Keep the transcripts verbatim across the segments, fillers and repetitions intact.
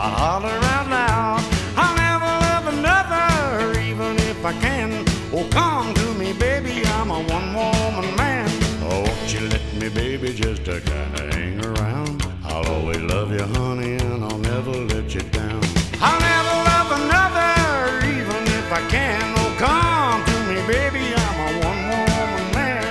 I'll holler out loud. I'll never love another, even if I can. Oh, come to me, baby, I'm a one-woman man. Oh, won't you let me, baby, just to kinda hang around? I'll always love you, honey, and I'll never let you down. I'll never love another, even if I can. Oh, come to me, baby, I'm a one-woman man.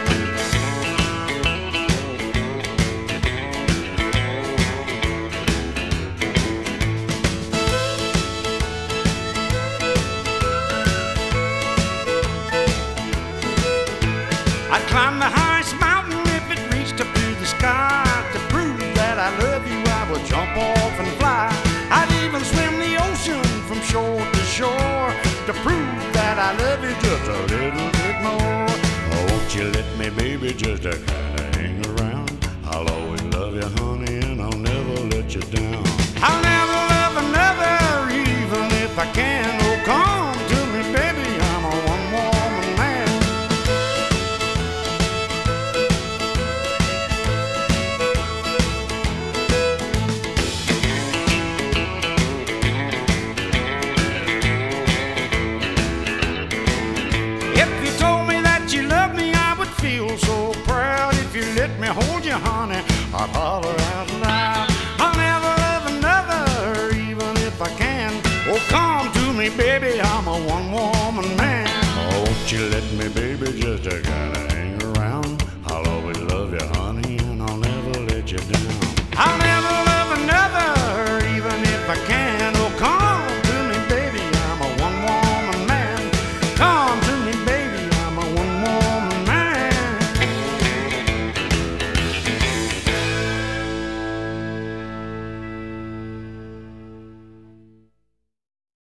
I'd climb the highest mountain if it reached up to the sky. To prove that I love you, I would jump off and fly. I'd even swim the ocean from shore to shore to prove that I love you just a little bit more. Oh, won't you let me, baby, just to kinda hang around? I'll always love you, honey, and I'll never let you down. I'll never love another, even if I can. Oh, come to me, baby, I'm a one-woman man. If you told me that you loved me, I would feel so proud. If you let me hold you, honey, I'd holler out loud. I'll never love another, even if I can. Oh, come to me, baby, I'm a one-woman man. Oh, won't you let me, baby, just to kinda